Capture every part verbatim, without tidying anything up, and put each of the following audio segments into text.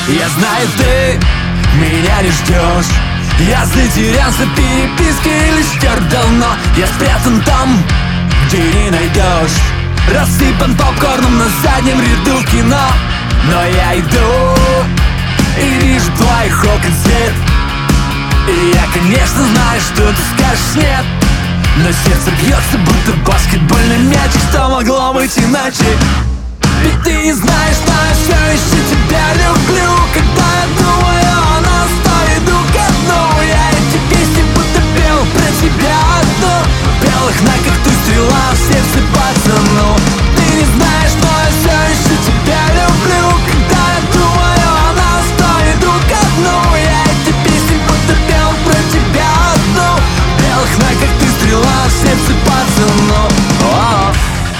Я знаю, ты меня не ждешь. Я затерялся в переписке или стер давно. Я спрятан там, где не найдешь. Рассыпан попкорном на заднем ряду в кино. Но я иду и вижу твоих окон свет. И я, конечно, знаю, что ты скажешь нет. Но сердце бьется, будто баскетбольный мячик. Что могло быть иначе? Ведь ты не знаешь, что я все еще тебя люблю. Когда я думаю о нас, то иду ко дну. Я эти песни будто пел про тебя одну. В белых ногах ты стрела в сердце пацану. Ты не знаешь, что я все еще тебя люблю. Когда я думаю о нас, то иду ко дну. Я эти песни будто пел про тебя одну. В белых ногах ты стрела в сердце пацану. О-о-о.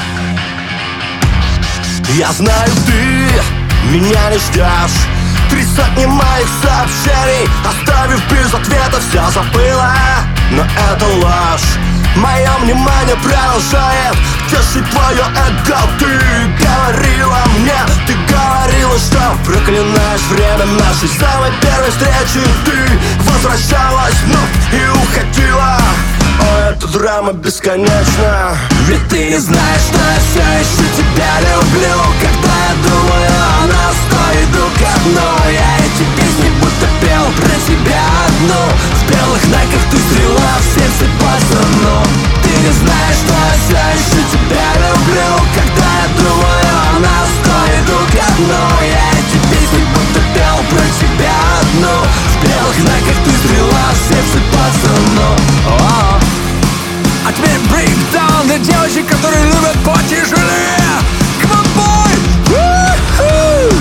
Я знаю, ты меня не ждешь. Три сотни моих сообщений оставив без ответа, все забыла. Но это ложь. Мое внимание продолжает тешить твое эго. Ты говорила мне, ты говорила, что проклинаешь время нашей самой первой встречи. Ты возвращалась вновь и уходила. О, эта драма бесконечна. Ведь ты не знаешь, что я все еще тебя люблю. Когда я думаю о нас, то иду ко дну. Я эти песни будто пел про тебя одну. В белых ногах ты стрела в сердце пацану. Ты не знаешь, что я все еще тебя люблю. Когда я думаю о нас, то иду ко дну. Я эти песни будто пел про тебя одну. В белых ногах ты стрела в сердце пацану. О-о-о. А теперь брейкдаун для девочек, которые любят потяжелее. Come on, boy! Woo-hoo!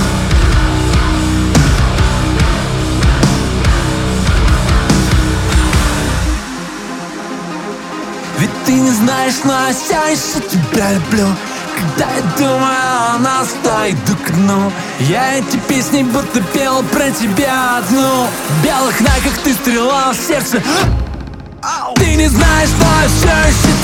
Ведь ты не знаешь, но я все еще тебя люблю. Когда я думаю о нас, то иду к дну. Я эти песни будто пел про тебя одну. В белых ногах ты стрела в сердце. Ты не знаешь, что я все еще